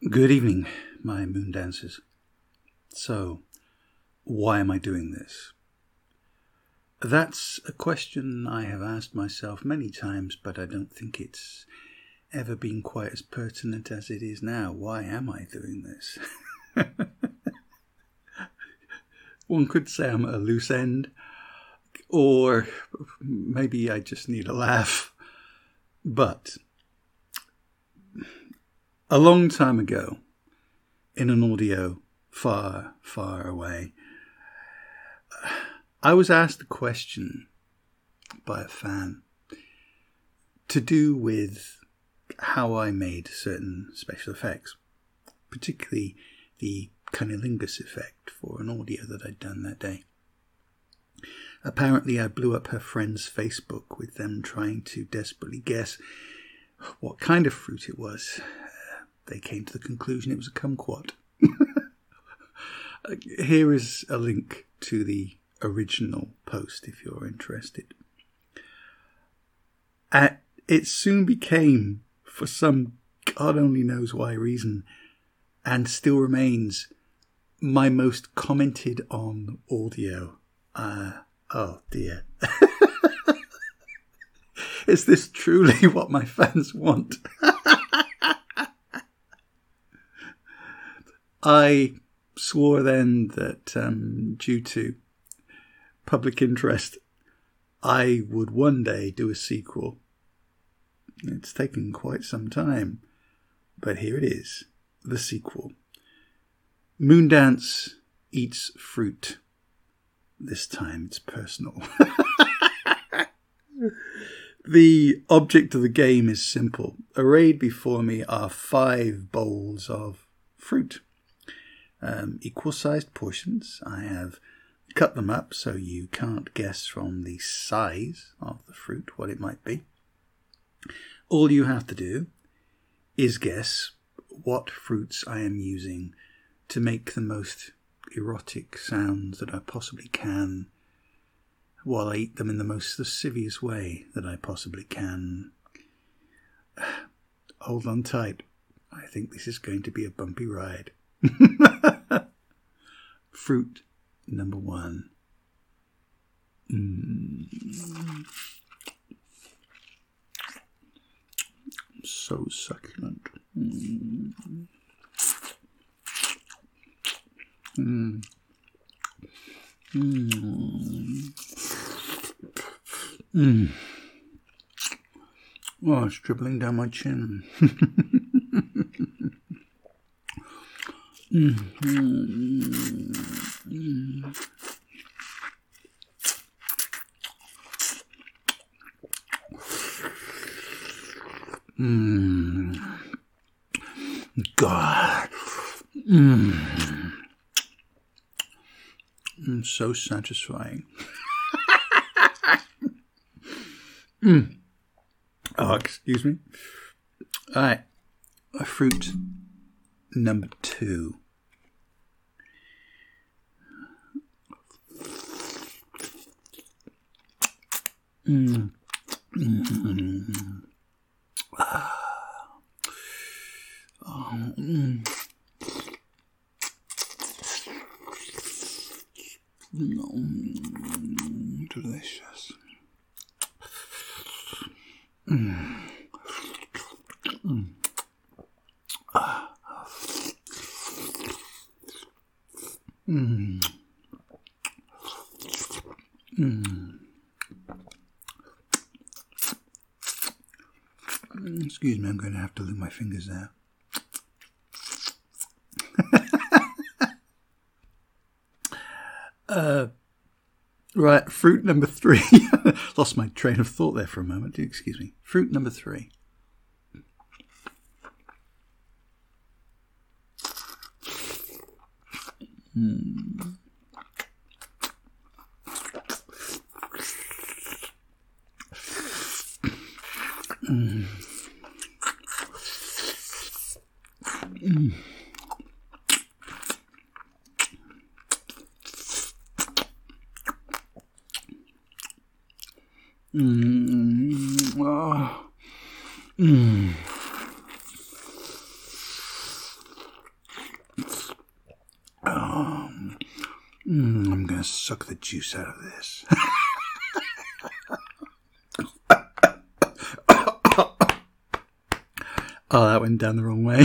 Good evening, my moon dancers. So, why am I doing this? That's a question I have asked myself many times, but I don't think it's ever been quite as pertinent as it is now. Why am I doing this? One could say I'm at a loose end, or maybe I just need a laugh. But a long time ago, in an audio far, far away, I was asked a question by a fan to do with how I made certain special effects, particularly the cunnilingus effect for an audio that I'd done that day. Apparently I blew up her friend's Facebook with them trying to desperately guess what kind of fruit it was. They came to the conclusion it was a kumquat. Here is a link to the original post if you're interested. It soon became, for some God only knows why reason, and still remains, my most commented on audio. Oh dear. Is this truly what my fans want? I swore then that due to public interest, I would one day do a sequel. It's taken quite some time, but here it is, the sequel. Moondance eats fruit. This time it's personal. The object of the game is simple. Arrayed before me are 5 bowls of fruit. Equal-sized portions. I have cut them up so you can't guess from the size of the fruit what it might be. All you have to do is guess what fruits I am using to make the most erotic sounds that I possibly can while I eat them in the most lascivious way that I possibly can. Hold on tight. I think this is going to be a bumpy ride. Fruit number 1. So succulent. Oh, it's dribbling down my chin. God. So satisfying. Oh, excuse me. All right. Fruit number 2. Delicious. Excuse me, I'm going to have to lick my fingers there. Right, fruit number 3. Lost my train of thought there for a moment. Do excuse me. Fruit number 3. I'm going to suck the juice out of this. Oh, that went down the wrong way.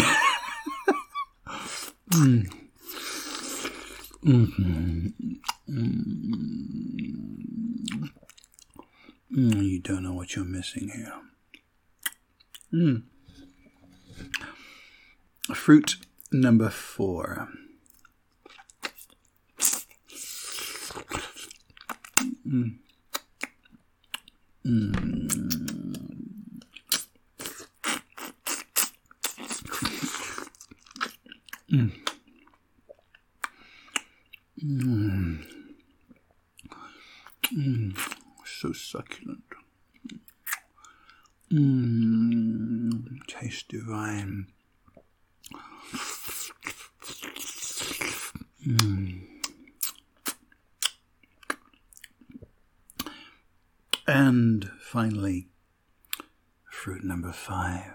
You don't know what you're missing here. Fruit number 4. So succulent. Taste divine. And finally, fruit number 5.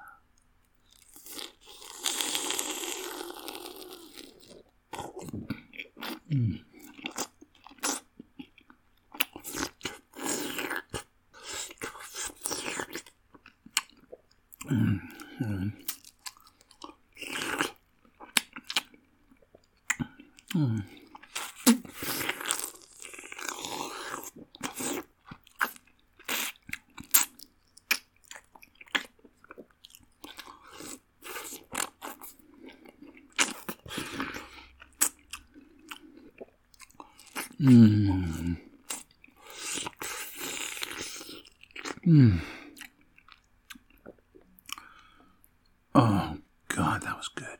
Oh, God, that was good.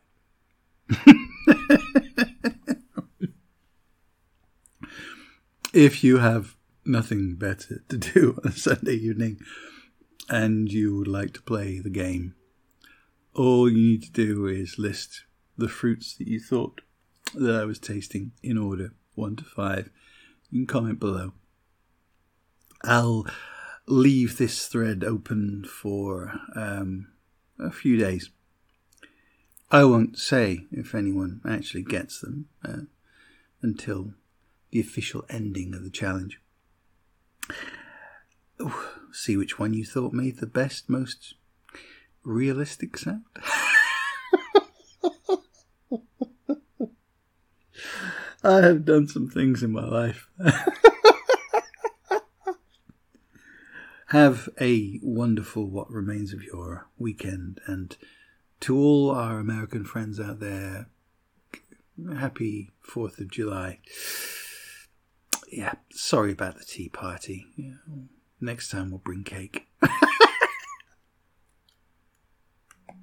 If you have nothing better to do on a Sunday evening and you would like to play the game, all you need to do is list the fruits that you thought that I was tasting in order, 1 to 5. You can comment below. I'll leave this thread open for a few days. I won't say if anyone actually gets them until the official ending of the challenge. See which one you thought made the best, most realistic sound. I have done some things in my life. Have a wonderful what remains of your weekend, and to all our American friends out there, happy 4th of July. Yeah, sorry about the tea party. Yeah, next time we'll bring cake.